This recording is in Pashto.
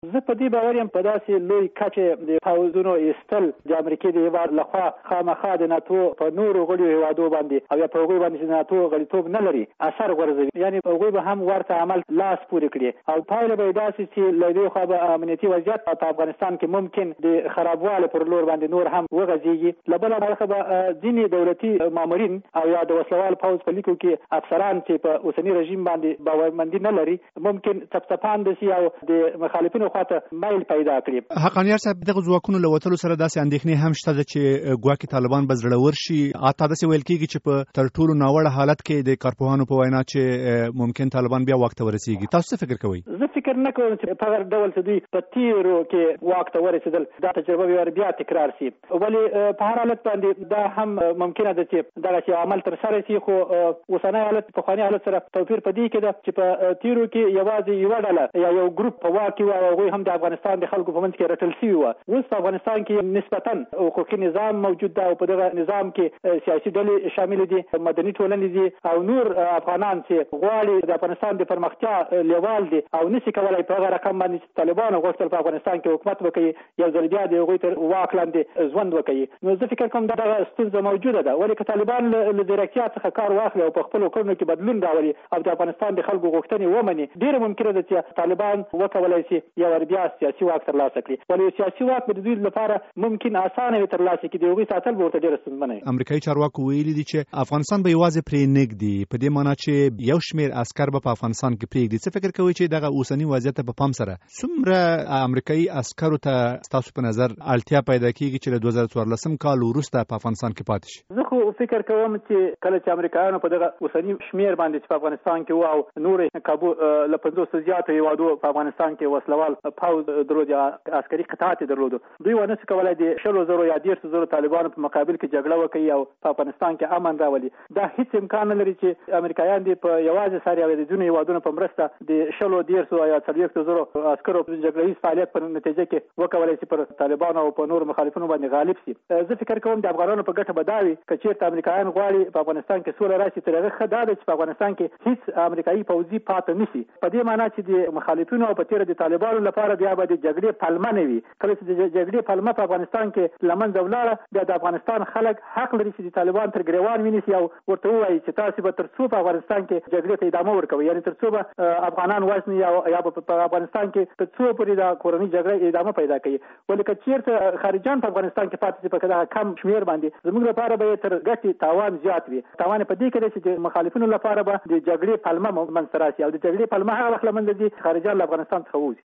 زه په دې باور یم په داسې لوی کچه د پوځونو ایستل د امریکا د هیواد لخوا خامخا د ناتو په نورو غړو هیوادو باندې او یا په هغوی باندې چې ناتو غړیتوب نه لري اثر غورځوي، یعنی هغوی به هم ورته عمل لاس پورې کړي او پایله به داسې چې له دې خوا به امنیتي وضعیت په افغانستان کې ممکن د خرابواله پر لور باندې نور هم وغځېږي. له بله برخه به ځینې دولتي مامورین او یا د وسلوال پوځ په لیکو کې افسران چې په اوسني رژیم باندې باورمندي نه لري ممکن څپڅپاند شي او د مخالفینو خواته میل پیدا کړي. حقانیار صاحب دغه ځواکونو له وتلو سره داسې اندېښنې هم شته چې ګواکې طالبان به زړور شي. اته داسې ویل کېږي چې په تر ټولو ناوړه حالت کې د کارپوهانو په وینا چې ممکن طالبان بیا واک ته ورسیږي. تاسو څه فکر کوئ؟ زه فکر نه کوم چې په هر ډول چې دوی په تیرو کې واک ته ورسېدل دا تجربه بیا تکرار شي، ولې په هر حالت باندې دا هم ممکنه ده چې دغه چې عمل تر سره شي، خو اوسنی حالت پخواني حالت سره توپیر په دې کې ده چې په تیرو کې یوازې یوه ډله یا یو ګروپ په واک کې و او هغوی هم د افغانستان د خلکو په منځ کې رټل شوي وه. اوس په افغانستان کې نسبتا حقوقي نظام موجود ده او په دغه نظام کې سیاسي ډلې شامل دي، مدني ټولنې دي او نور افغانان چې غواړي د افغانستان د پرمختیا لیوال دي او نشي کولای په هغه رقم باندې چې طالبانو غوښتل په افغانستان کې حکومت وکړي یو ځل بیا د هغوی تر واک لاندې ژوند وکړي. نو زه فکر کوم دغه ستونزه موجوده ده، ولې که طالبان له ځیرکتیا څخه کار واخلي او په خپلو کړنو کې بدلون راولي او د افغانستان د خلکو غوښتنې ومني، ډېره ممکنه ده چې طالبان وکولای شي یو ور بیا سیاسي واک ترلاسه کړي، ولې سیاسي واک به د دوی لپاره ممکن اسانه وي ترلاسه کړي، د هغوی ساتل به ورته ډېره ستونزمنه وي. امریکایي چارواکو ویلي دي چې افغانستان به یوازې پرې نږدي، په دې معنی چې یو شمېر عسکر به په افغانستان کې پرېږدي. څه فکر کوئ چې دغه اوسني وضعیت په پام سره څومره امریکایي عسکرو ته ستاسو په نظر اړتیا پیدا کېږي چې له 2014 کال وروسته په افغانستان کې پاتې شي؟ زه خو فکر کوم چې کله چې امریکایانو په دغه اوسني شمېر باندې چې په افغانستان کې و او نور کابو له 50 زیاتو هیوادو په افغانستان کې وسلوال پوځ درلود یا عسکري قطعات درلود، دوی ونه شي کولای د 100,000 یا 150,000 طالبانو په مقابل کې جګړه وکړي او په افغانستان کې امن راولي. دا هیڅ امکان نه لري چې امریکایان دې په یوازې سره یا د ځینو هیوادونو په مرسته د 100,000 یا 40,000 عسکرو جګړهیز فعالیت په نتیجه کې وکولای شي پر طالبانو او په نور مخالفینو باندې غالب شي. زه فکر کوم د افغانانو په ګټه به دا وي که چېرته امریکایان غواړي په افغانستان کې سوله راشي، تر هغه ښه دا ده چې په افغانستان کې هیڅ امریکایي پوځي پاتې نه شي. په دې معنی چې د مخالفینو او په تېره د طالبانو لپاره بیا به د جګړې پلمه نه وي. کله چې د جګړې پلمه په افغانستان کې له منځه ولاړه، بیا د افغانستان خلک حق لري چې د طالبان تر ګریوان ونیسي او ورته ووایي چې تاسو به تر څو په افغانستان کې جګړې ته ادامه ورکوئ، یعنې تر څو به افغانان وژني یا په افغانستان کې تر څو پورې د کورنۍ جګړې ادامه پیدا کوي. ولې که چېرته خارجیان په افغانستان کې پاتې شي په دغه کم شمېر باندې، زموږ لپاره به تر ګټې تاوان زیات وي. تاوان په دې کې دی چې د مخالفینو لپاره به د جګړې پلمه منځته راشي او د جګړې پلمه هغه وخت له منځه ځي چې خارجیان له افغانستان څخه ووځي.